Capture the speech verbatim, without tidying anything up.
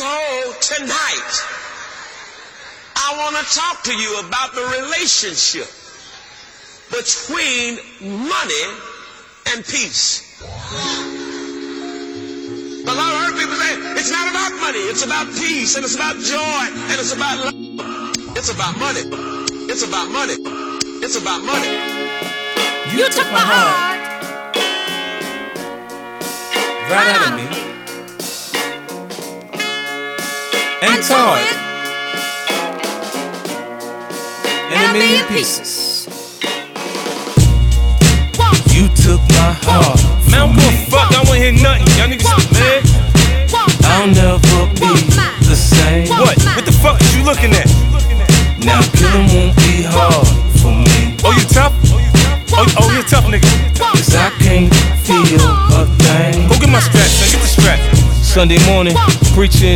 So tonight, I want to talk to you about the relationship between money and peace. Because I've heard people say, it's not about money, it's about peace, and it's about joy, and it's about love. It's about money. It's about money. It's about money. You, you took my heart right out of me and, and tore it in a million pieces. You took my heart. Man, I'm gonna fuck, I wanna hear nothing. Y'all niggas stop, man. I'll never be the same. What? What the fuck is you looking at? Now killing won't be hard for me. Oh, you tough? Oh, oh you tough, nigga. Cause I can't feel a thing. Go get my strap, son, get the strap. Sunday morning, preaching.